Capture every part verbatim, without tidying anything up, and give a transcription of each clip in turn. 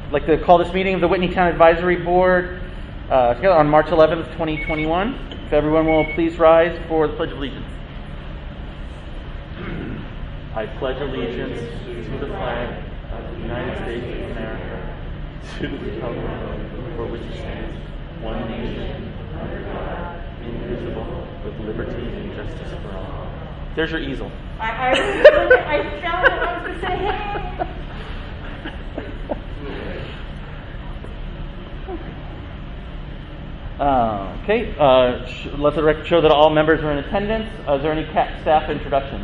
I'd like to call this meeting of the Whitney Town Advisory Board uh, together on March eleventh, twenty twenty-one. If everyone will please rise for the Pledge of Allegiance. I pledge allegiance to the flag of the United States of America, to the republic for which it stands, one nation, under God, indivisible, with liberty and justice for all. There's your easel. I, I, I felt it. I was going to say, hey. Uh, okay, uh, sh- let the record show that all members are in attendance. Uh, is there any ca- staff introductions?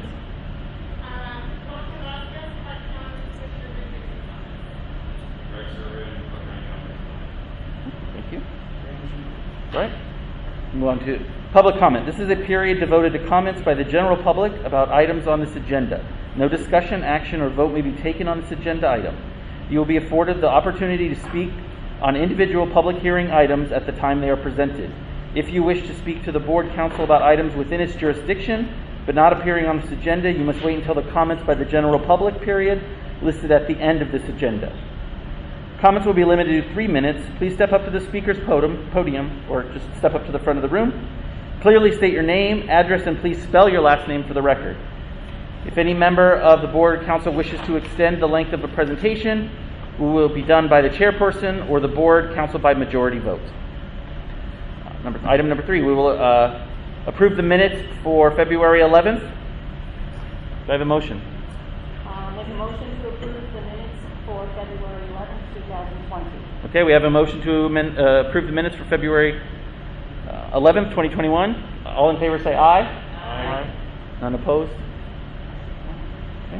Thank you. All right. Move on to public comment. This is a period devoted to comments by the general public about items on this agenda. No discussion, action, or vote may be taken on this agenda item. You will be afforded the opportunity to speak on individual public hearing items at the time they are presented. If you wish to speak to the board council about items within its jurisdiction, but not appearing on this agenda, you must wait until the comments by the general public period listed at the end of this agenda. Comments will be limited to three minutes. Please step up to the speaker's podium, podium or just step up to the front of the room. Clearly state your name, address, and please spell your last name for the record. If any member of the board or council wishes to extend the length of a presentation, it will be done by the chairperson or the board council by majority vote. Uh, number, item number three, we will uh, approve the minutes for February eleventh. Do I have a motion? Uh, make a motion to approve the minutes for February eleventh, twenty twenty. Okay, we have a motion to min, uh, approve the minutes for February uh, eleventh, twenty twenty-one. All in favor say aye. Aye. Aye. None opposed? Okay.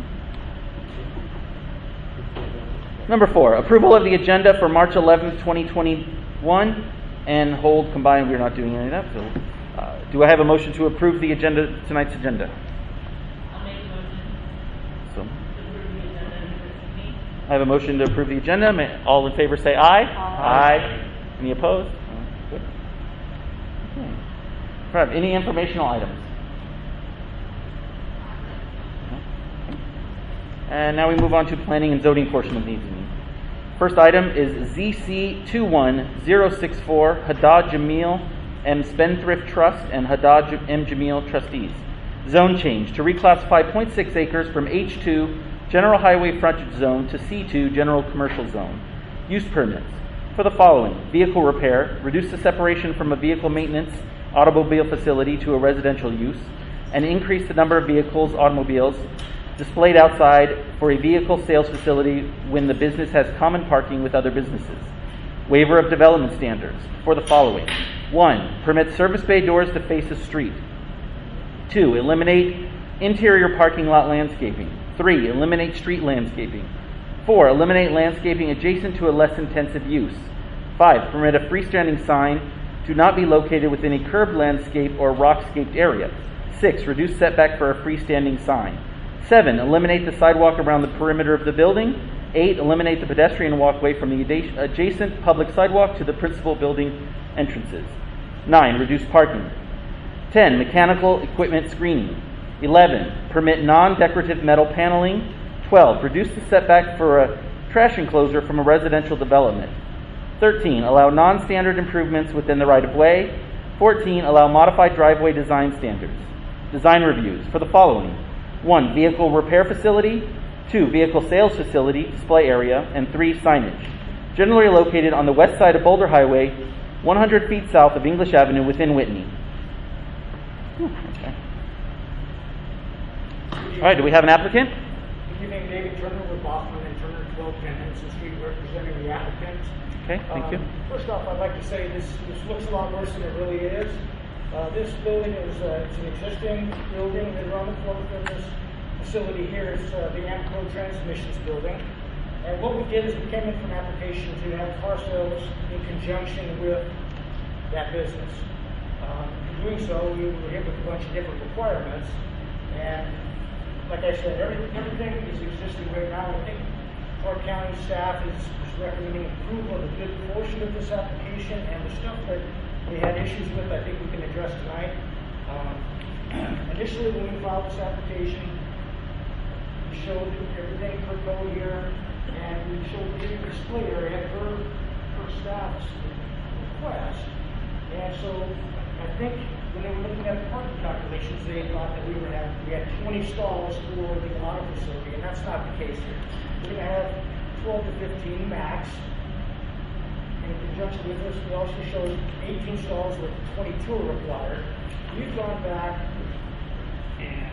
Number four, approval of the agenda for March eleventh, twenty twenty-one and hold combined. We're not doing any of that. So, uh, do I have a motion to approve the agenda, tonight's agenda? I'll make a motion So, to approve the agenda for me. I have a motion to approve the agenda. May all in favor say aye. Aye. Aye. Any opposed? Uh, Good. Okay. Fred, any informational items? And now we move on to planning and zoning portion of the evening. First item is Z C two one zero six four Haddad Jamil M. Spendthrift Trust and Haddad M. Jamil Trustees. Zone change to reclassify zero point six acres from H two General Highway Frontage Zone to C two General Commercial Zone. Use permits for the following: vehicle repair, reduce the separation from a vehicle maintenance automobile facility to a residential use, and increase the number of vehicles, automobiles, displayed outside for a vehicle sales facility when the business has common parking with other businesses. Waiver of development standards for the following. One, permit service bay doors to face a street. Two, eliminate interior parking lot landscaping. Three, eliminate street landscaping. Four, eliminate landscaping adjacent to a less intensive use. Five, permit a freestanding sign to not be located within a curbed landscape or rock-scaped area. Six, reduce setback for a freestanding sign. Seven, eliminate the sidewalk around the perimeter of the building. Eight, eliminate the pedestrian walkway from the adjacent public sidewalk to the principal building entrances. Nine, reduce parking. Ten, mechanical equipment screening. Eleven, permit non-decorative metal paneling. Twelve, reduce the setback for a trash enclosure from a residential development. Thirteen, allow non-standard improvements within the right-of-way. Fourteen, allow modified driveway design standards. Design reviews for the following. One, vehicle repair facility. Two, vehicle sales facility, display area. And three, signage. Generally located on the west side of Boulder Highway, one hundred feet south of English Avenue within Whitney. Okay. All right, do we have an applicant? Good evening, David Turner with Boston and Turner, twelve ten Henson Street, representing the applicant. Okay, thank you. Um, first off, I'd like to say this, this looks a lot worse than it really is. Uh, this building is uh, it's an existing building. Right around the corner from this facility here is uh, the Amco Transmissions building. And what we did is we came in for an application to have car sales in conjunction with that business. Um, in doing so, we were hit with a bunch of different requirements. And like I said, every, everything is existing right now. I think our county staff is, is recommending approval of a good portion of this application, and the stuff that we had issues with, I think we can address tonight. Um, initially, when we filed this application, we showed everything per code here, and we showed the display area per, per staff's request. And so I think when they were looking at the parking calculations, they thought that we were have, we had twenty stalls for the auto facility, and that's not the case here. We're gonna have twelve to fifteen max. And in conjunction with this, we also showed eighteen stalls with twenty-two are required. We've gone back and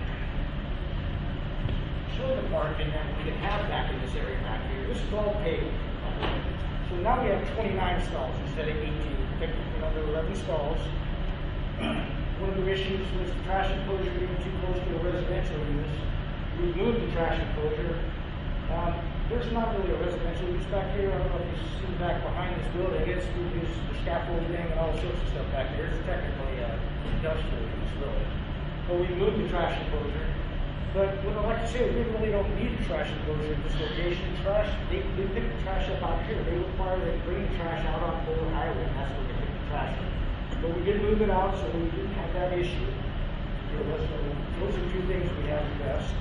showed the parking that we could have back in this area back here. This is all paved. So now we have twenty-nine stalls instead of eighteen. We went under eleven stalls. One of the issues was the trash enclosure being too close to a residential use. We moved the trash enclosure. Um, there's not really a residential use back here. I don't know if you see back behind this building. It's we use the scaffolding and all sorts of stuff back there. It's technically uh, industrial use building. But we moved the trash enclosure. But what I like to say is we really don't need a trash enclosure at this location. Trash, they, they pick the trash up out here. They require they bring the trash out on Boulder Highway, and that's where they pick the trash up. But we did move it out, so we didn't have that issue. So those are two things we have addressed.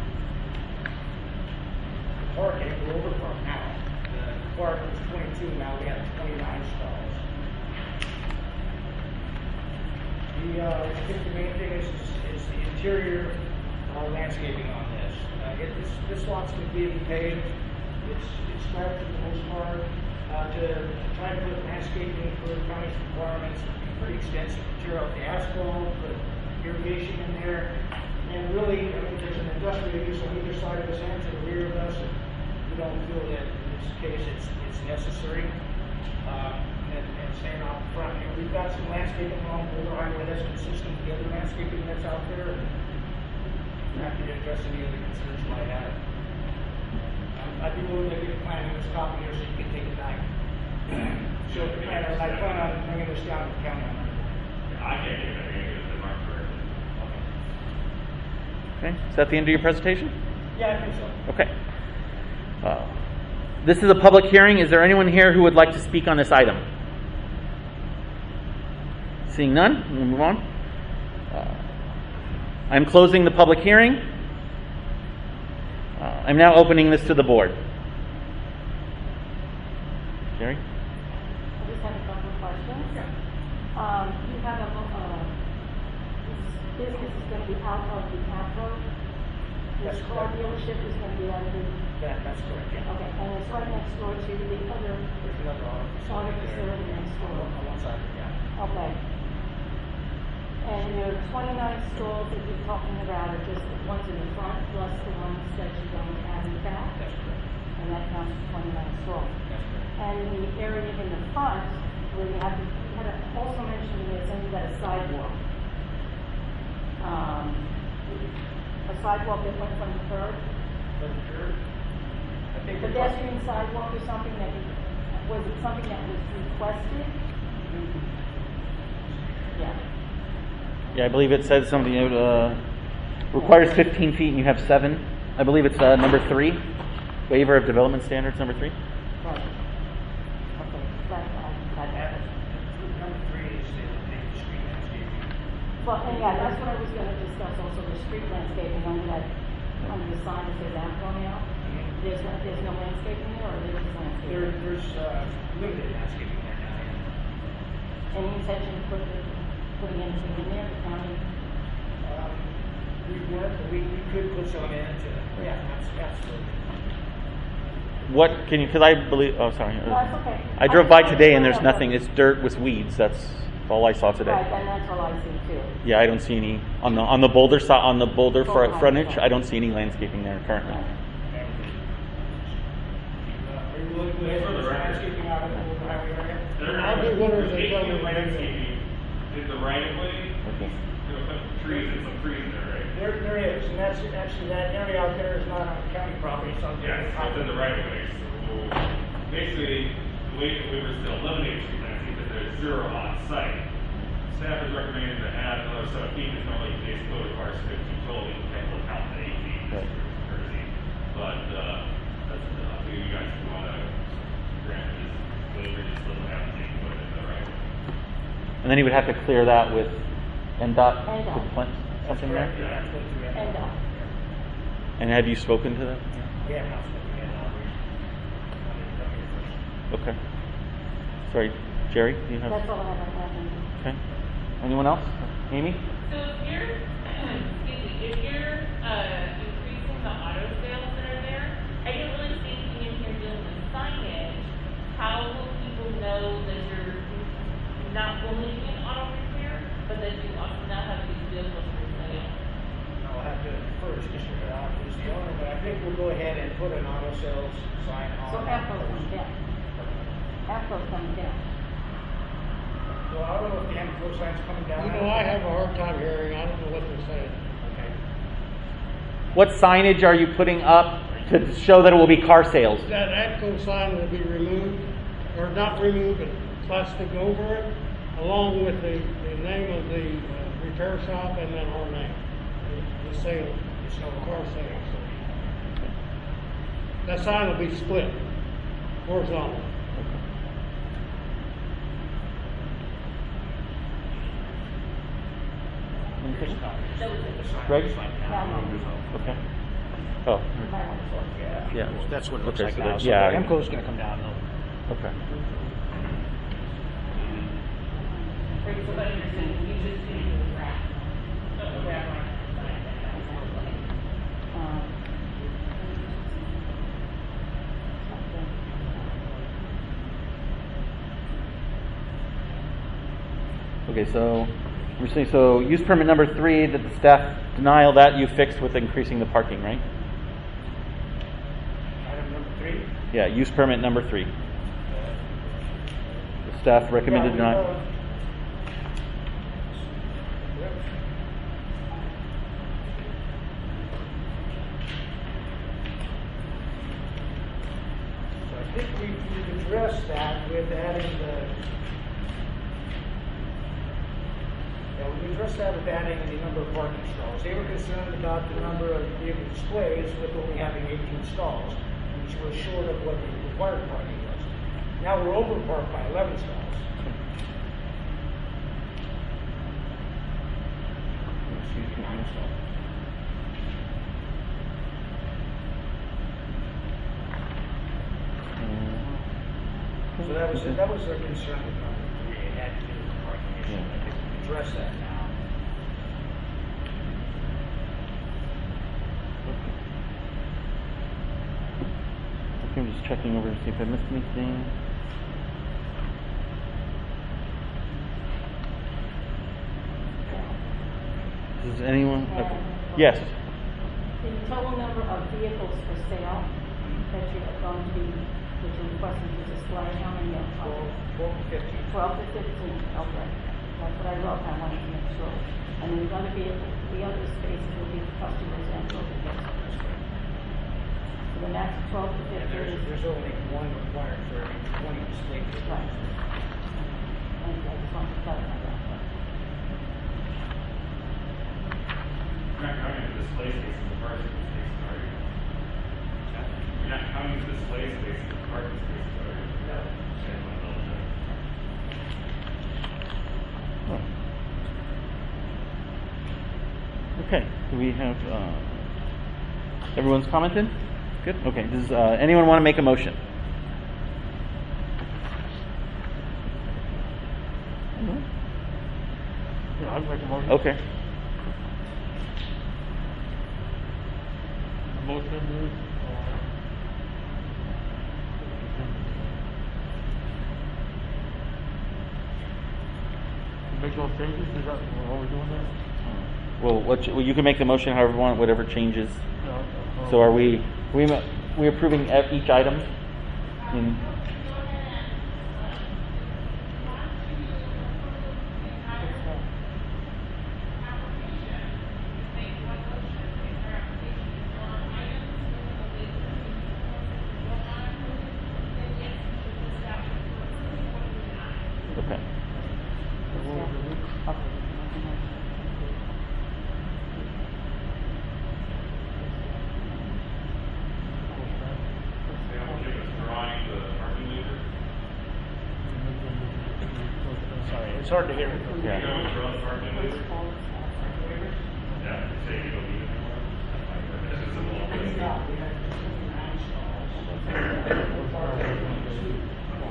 The parking, we're over park now. The park was twenty-two, now we have twenty-nine stalls. The, uh, I think the main thing is, is, is the interior uh, landscaping on this. Uh, it, this. This lot's completely paved. It's, it's striped for the most part. Uh, to, to try to put landscaping for the county's requirements, pretty extensive material, the asphalt, put irrigation in there, and really, I mean, there's an industrial use on either side of us and to the rear of us, and we don't feel that in this case it's, it's necessary. Uh, and, and staying out front here, we've got some landscaping along Boulder Highway that's consistent with the other landscaping that's out there, and I'm happy to address any other concerns you might have. I'd be willing to get a plan in this copy here so you can take it back. Show the plan, and I plan on bringing this down to the county. I can't do that, I can't do the mark for it. Okay, is that the end of your presentation? Yeah, I think so. Okay. Uh, this is a public hearing. Is there anyone here who would like to speak on this item? Seeing none, we'll move on. Uh, I'm closing the public hearing. Uh, I'm now opening this to the board. Jerry? I just have a couple of questions. Um, you have a, uh, this business is going to be out of the Capro. This That's car correct. dealership is going to be out of the, That, that's correct, yeah. okay, and it's right next door to the other There's another auto auto facility facility there. next door. On one side, yeah. Okay. And your twenty-nine stalls that you're talking about are just the ones in the front plus the ones that you're going to add in the back? That's correct. And that counts as twenty-nine stalls. That's correct. And in the area in the front, where you have, you had a- also mentioned there's something about a sidewalk. Um, a sidewalk that went from the curb, But the curb, I think. we're talking- pedestrian sidewalk or something that, you- was it something that was requested? Yeah. Yeah, I believe it says something, uh, requires fifteen feet and you have seven. I believe it's uh, number three, waiver of development standards, number three. Right. Okay, that, that, Yeah, that. Number three is the, the street landscaping. Well, and yeah, that's what I was gonna discuss, also the street landscaping under that, under the sign that says Amco now. There's no, there's no landscaping there, or there is landscaping? There, there's, uh, limited landscaping there now, yeah. Any intention of putting, putting anything in there, the county? Um, we weren't, but we, we could put some in to, yeah, abs- absolutely. What can you, because I believe, oh, sorry. No, that's okay. I drove by today and there's nothing, it's dirt with weeds. That's all I saw Right, today. and that's all I see too. Yeah, I don't see any, on the on the Boulder side, on the Boulder fr- Boulder frontage, side. I don't see any landscaping there currently. Uh, Are you willing to put some landscaping out in the Boulder Highway area? There I'll be willing to taking go the with landscaping, is the right of way, Okay. you know, some trees, and some trees there, right? There, there is, and that's, actually, that area out there is not on county property, it's on. Yeah, so it's in the right of way, so basically, the way that we were still eliminating street landscaping, because there's zero on site. Staff is recommending to add another set of feet, because normally today's code requires fifteen total, you can't really count to eighteen, Right. thirteen. But, uh, that's, uh, up to you guys if you wanna grant this waiver, just doesn't have to take foot in the right of way. And then he would have to clear that with N DOT, N DOT. to plant something there? Yeah, that's what we have. And, uh, And have you spoken to them? We have not spoken yet, no, we, Okay. Sorry, Jerry, do you have? That's all I have right now. Okay. Anyone else? Amy? So if you're, excuse me, if you're, uh, increasing the auto sales that are there, I didn't really see anything in here dealing with signage. How will people know that you're not only doing auto repair, but that you also now have these vehicles for sale? I'll have to defer to Mister Brown, who's the owner, but I think we'll go ahead and put an auto sales sign on. So that. Afro's coming down. Afro's coming down. Well, I don't know if the Amco sign's coming down. You know, I have a hard time hearing, I don't know what they're saying. Okay. What signage are you putting up to show that it will be car sales? That ATCO sign will be removed, or not removed, but plastic over it, along with the, the name of the uh, repair shop and then our name. The, the sale, it's no car sales. That sign will be split horizontally. Anything? That was it. Greg? Yeah, no. Okay. Oh, You might want to sort it. Yeah. yeah. That's what it looks Okay, like so now. that- So yeah. Amco's gonna come down though. Okay. Or you somebody you're saying, you just do the wrap. The wrap on the sign. Um, Okay, so we're saying, so use permit number three, that the staff denial, that you fixed with increasing the parking, right? Item number three. Yeah, use permit number three. The staff recommended Yeah, we, denial. uh, yep. So I think we've, we've addressed that with adding the, yeah, we addressed that with adding the number of parking stalls. They were concerned about the number of vehicle displays with only having eighteen stalls, which was short of what the required parking was. Now we're over parked by eleven stalls. So that was, that was their concern with number three, it had to do with the parking issue. Yeah. I think we addressed that now. Okay, I'm just checking over to see if I missed anything. Does anyone? Okay. Yes. The total number of vehicles for sale that you're going to be, that you're requesting to display, how many of Twelve, them? twelve to fifteen. Twelve to fifteen, okay. That's what I wrote, I wanted to make sure. And then the other vehicle, the other spaces will be customers and visitors. So the next twelve to And there's, fifteen. there's only one required for every twenty display vehicles. Right. And I just want to clarify that. You're not counting the display spaces, the parking spaces, are you? You're not counting the display spaces, the parking spaces, are you? No. Okay, I'm gonna double check. Okay, do we have, uh, everyone's commented? Good, okay, does, uh, anyone want to make a motion? Yeah, I'd make a motion. Okay, Motion moved. Make those changes, is that what we're doing there? well, what, you- well, you can make the motion however you want, whatever changes. No. So are we, we, we approving e- each item? In, okay. The applicant is drawing the parking meter. Sorry, it's hard to hear. You Yeah. know, draw the parking meter. Yeah, say you don't need it anymore. This is a little bit.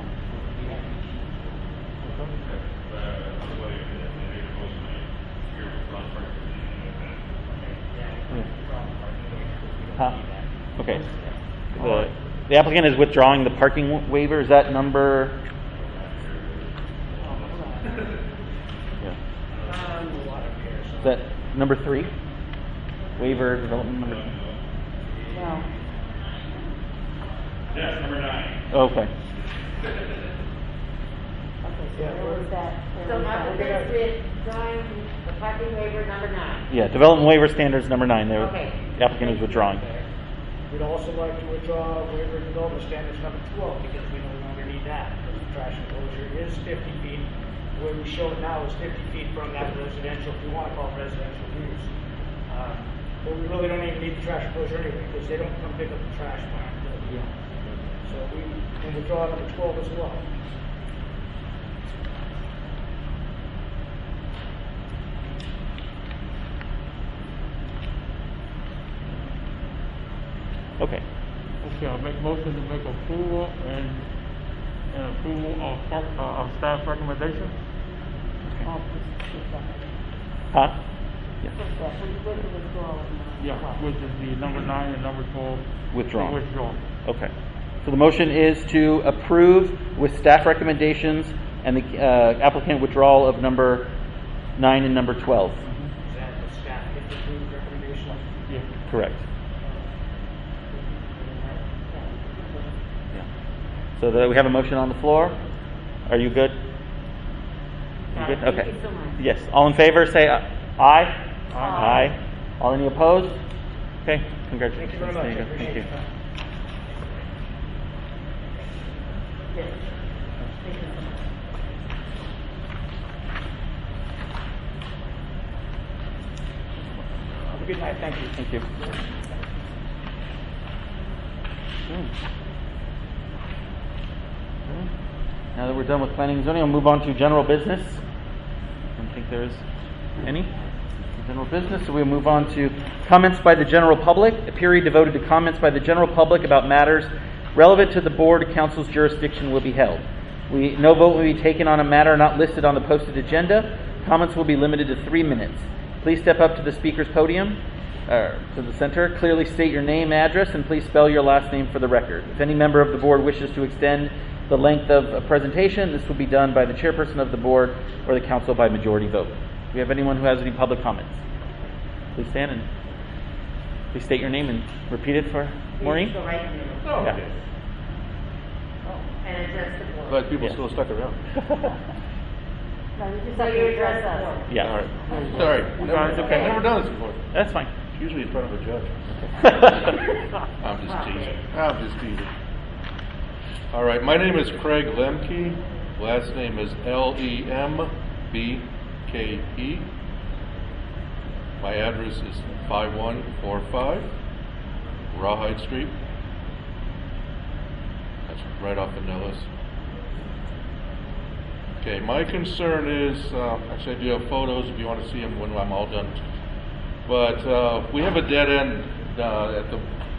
the applicant is withdrawing the parking waiver. Is that number? Yeah. Is that number three? Waiver development number three? No. Yes, number nine. Okay. Okay, so where was that? Where So was my that? business with drawing the parking waiver number nine. Yeah, development waiver standards number nine. There, Okay. the applicant is withdrawing. We'd also like to withdraw waiver of development standards number twelve, because we no longer need that, because the trash enclosure is fifty feet. The way we show it now is fifty feet from that residential, if you want to call it residential use. Uh, But we really don't even need the trash enclosure anyway, because they don't come pick up the trash when I'm building. So we can withdraw number twelve as well. Okay. Okay, I'll make motion to make approval and, and approval of, park- uh, of staff recommendation. Oh, just- just a second. Huh? Yeah. Just that, with with the withdrawal of number Yeah, twelve. which is the number nine and number twelve. Withdrawn. Withdrawn. Okay. So the motion is to approve with staff recommendations and the uh, applicant withdrawal of number nine and number twelve. Is that the staff if approved recommendation? Yeah. Correct. Yeah. So that we have a motion on the floor. Are you good? You Got good? it. Thank Okay. you so much. Yes. All in favor, say aye. Aye. Aye. All any opposed? Okay. Congratulations. Thank you very much. There I you go. appreciate Thank you. your time. Yes. Thank you so much. Have a good night, thank you. Thank you. Okay. Okay. Now that we're done with planning and zoning, I'll move on to general business. I don't think there's any general business, so we'll move on to comments by the general public. A period devoted to comments by the general public about matters relevant to the board or council's jurisdiction will be held. We, no vote will be taken on a matter not listed on the posted agenda. Comments will be limited to three minutes. Please step up to the speaker's podium, uh, to the center. Clearly state your name, address, and please spell your last name for the record. If any member of the board wishes to extend the length of a presentation, this will be done by the chairperson of the board or the council by majority vote. Do we have anyone who has any public comments? Please stand and please state your name and repeat it for Maureen. Please go right in there. Oh, Yeah. okay. And address the board. Glad people Yeah. still stuck around. No, you just So have you to address address the us. board. Yeah. All right. Sorry. Okay, Never, it's okay. I've never done this before. That's fine. Usually in front of a judge. I'm just teasing. I'm just teasing. All right. My name is Craig Lemke. Last name is L E M B K E. My address is five one four five Rawhide Street. That's right off of Nellis. Okay, my concern is, uh, actually I do have photos if you want to see them when I'm all done. But uh, we have a dead end uh, at the,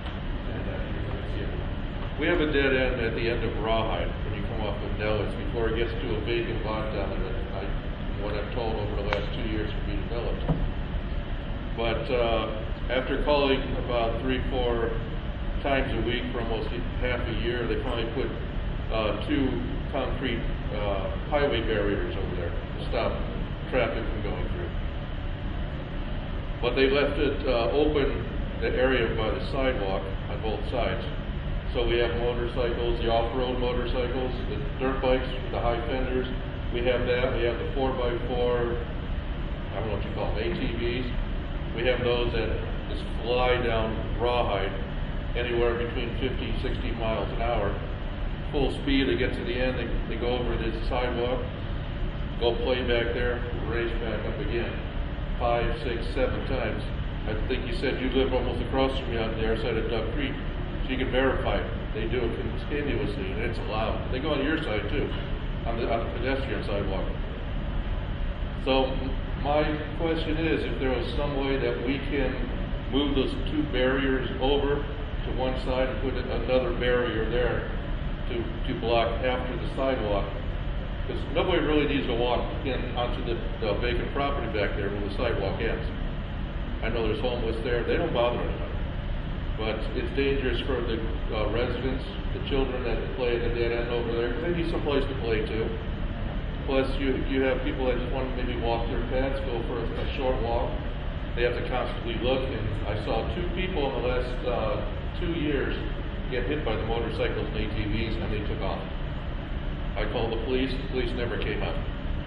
we have a dead end at the end of Rawhide when you come off of Nellis before it gets to a vacant lot down there that I, what I'm told over the last two years will be developed. But uh, after calling about three, four times a week for almost half a year, they finally put uh, two concrete uh, highway barriers over there to stop traffic from going through. But they left it uh, open, the area by the sidewalk on both sides. So we have motorcycles, the off-road motorcycles, the dirt bikes, the high fenders. We have that. We have the four by four, I don't know what you call them, A T Vs. We have those that just fly down Rawhide anywhere between fifty, sixty miles an hour. Full speed, they get to the end, they, they go over this sidewalk, go play back there, race back up again. Five, six, seven times. I think you said you live almost across from me on the other side of Duck Creek, so you can verify it. They do it continuously, and it's allowed. They go on your side too, on the, on the pedestrian sidewalk. So m- my question is, if there was some way that we can move those two barriers over to one side and put another barrier there to, to block after the sidewalk, because nobody really needs to walk in onto the, the vacant property back there where the sidewalk ends. I know there's homeless there, they don't bother anybody. But it's dangerous for the uh, residents, the children that play at the dead end over there, because they need some place to play too. Plus, you you have people that just want to maybe walk their pets, go for a, a short walk. They have to constantly look, and I saw two people in the last uh, two years get hit by the motorcycles and A T Vs, and they took off. I called the police, the police never came out.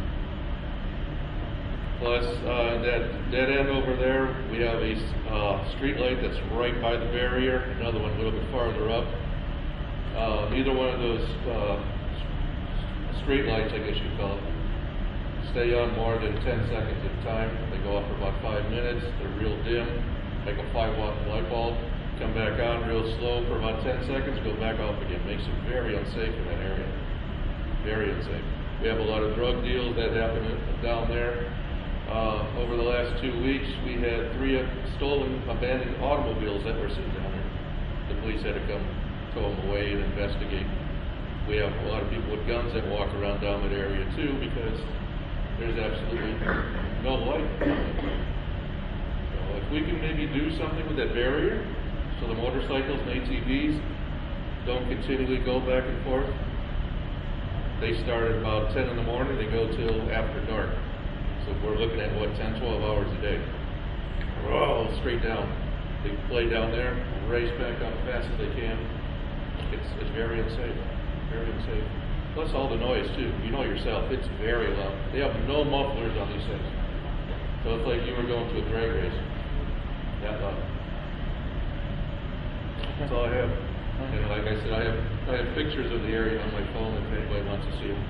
Plus, uh, that dead end over there, we have a uh, street light that's right by the barrier, another one a little bit farther up. Uh, neither one of those uh, street lights, I guess you'd call it, stay on more than ten seconds at a time. They go off for about five minutes, they're real dim, like a five watt light bulb, come back on real slow for about ten seconds, go back off again. Makes it very unsafe in that area. Very unsafe. We have a lot of drug deals that happen down there. Uh, over the last two weeks, we had three stolen, abandoned automobiles that were sitting down there. The police had to come tow them away and investigate. We have a lot of people with guns that walk around down that area too, because there's absolutely no light. So if we can maybe do something with that barrier, so the motorcycles and A T Vs don't continually go back and forth. They start at about ten in the morning, they go till after dark. So we're looking at, what, ten, twelve hours a day. Whoa, straight down. They play down there, race back up as fast as they can. It's, it's very unsafe, very unsafe. Plus all the noise too. You know yourself, it's very loud. They have no mufflers on these things. So it's like you were going to a drag race. That loud. That's all I have. And like I said, I have I have pictures of the area on my phone if anybody wants to see them.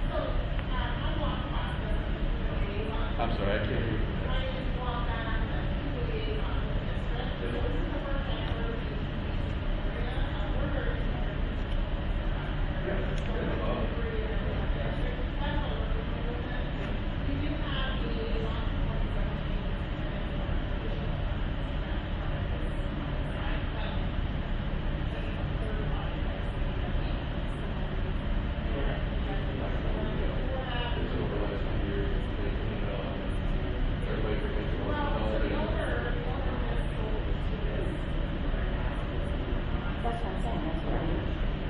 I'm sorry, I can't hear you. That's what I'm saying, that's what I mean.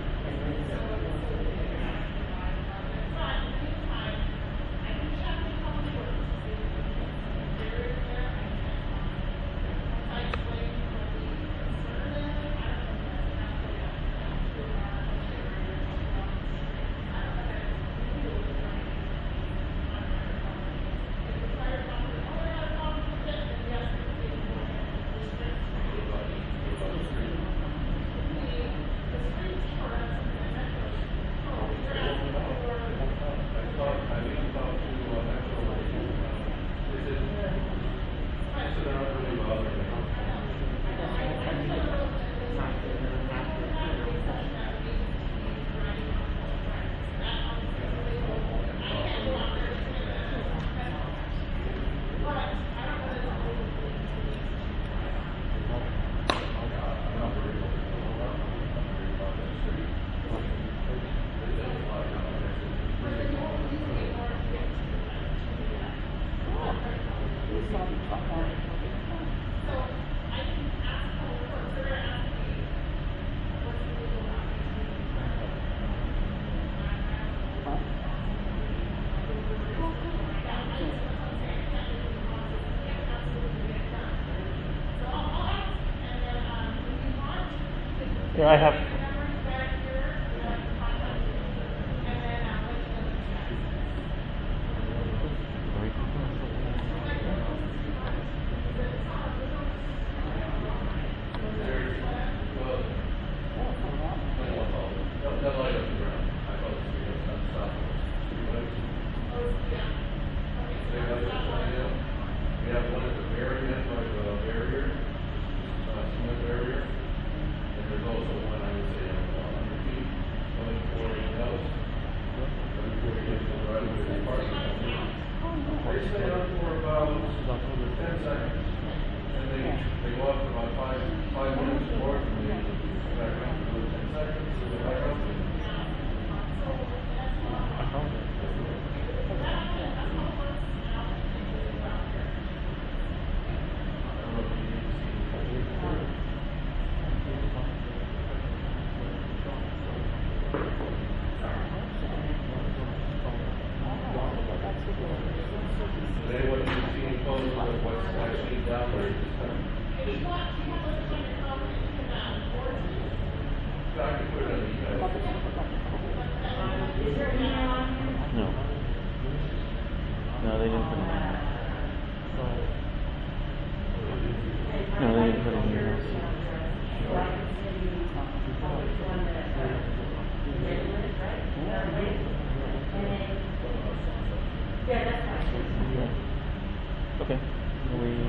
Yeah, I have. We have one at the very end by the barrier, uh, cement barrier. And there's also one, I would say, Does anyone who's seen any photos of what's actually down there? If you want, if you want to look on your phone, you can, um, forward it. I can put it on the email. Is there an email on here? No. No, they didn't put it in. No, they didn't put it in here. So I can send you, oh, which one that, uh, the red list, right? Uh, link. And then, yeah, that's fine. Okay. We.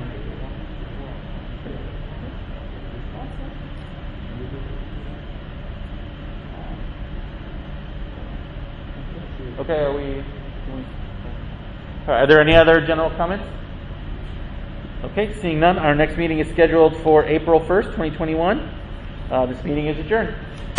Okay, are we? we all right, are there any other general comments? Okay, seeing none, our next meeting is scheduled for April first, twenty twenty-one. Uh, this meeting is adjourned.